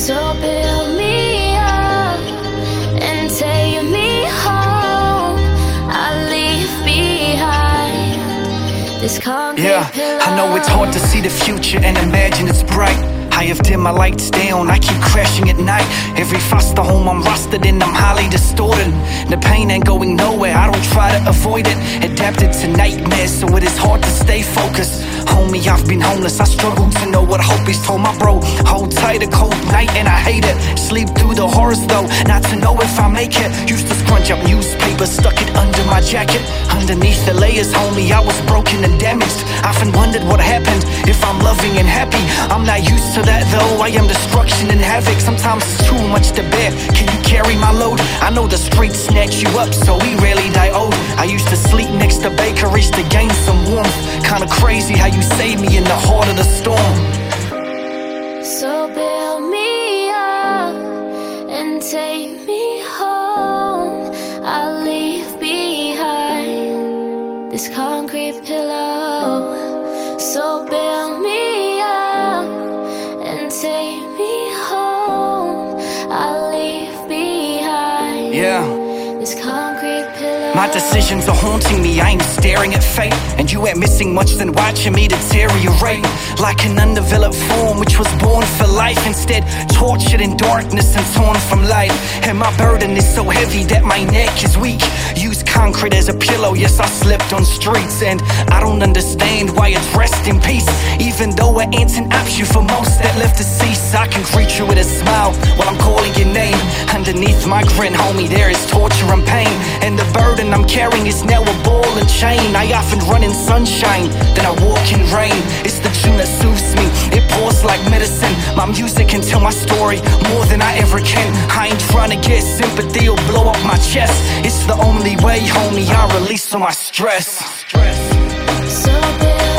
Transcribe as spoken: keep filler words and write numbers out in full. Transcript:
So build me up and take me home. I'll leave behind this concrete Yeah, pillow. I know it's hard to see the future and imagine it's bright. I have dimmed my lights down, I keep crashing at night. Every foster home I'm rusted in, I'm highly distorted. The pain ain't going nowhere, I don't try to avoid it. Adapted to nightmares, so it is hard to stay focused. Homie, I've been homeless, I struggle to know what hope is. Told my bro, hold tight, a cold night and I hate it. Sleep through the horrors though, not to know if I make it. Used to scrunch up newspapers, stuck it under my jacket. Underneath the layers, homie, I was broken and damaged. Often wondered what happened, if I'm loving and happy. I'm not used to that though, I am destruction and havoc. Sometimes it's too much to bear, can you carry my load? I know the streets snatch you up, so we rarely die old. I used to sleep next to bakeries to gain some warmth. Kinda crazy how you saved me in the heart of the storm. So build me up and take me home. I'll leave behind this concrete pillow. So build me up and take me home. I'll leave behind Yeah. this concrete pillow. My decisions are haunting me, I ain't staring at fate. And you ain't missing much than watching me deteriorate. Like an undeveloped form which was born for life, instead tortured in darkness and torn from light. And my burden is so heavy that my neck is weak. Use concrete as a pillow, yes I slept on streets. And I don't understand why it's rest in peace, even though it ain't an option for most that left to cease. I can greet you with a smile while I'm calling your name. Underneath my grin, homie, there is torture and pain. And the burden I'm carrying is now a ball and chain. I often run in sunshine, then I walk in rain. It's the tune that soothes me, it pours like medicine. My music can tell my story more than I ever can. I ain't trying to get sympathy or blow up my chest. It's the only way, homie, I release all my stress. So build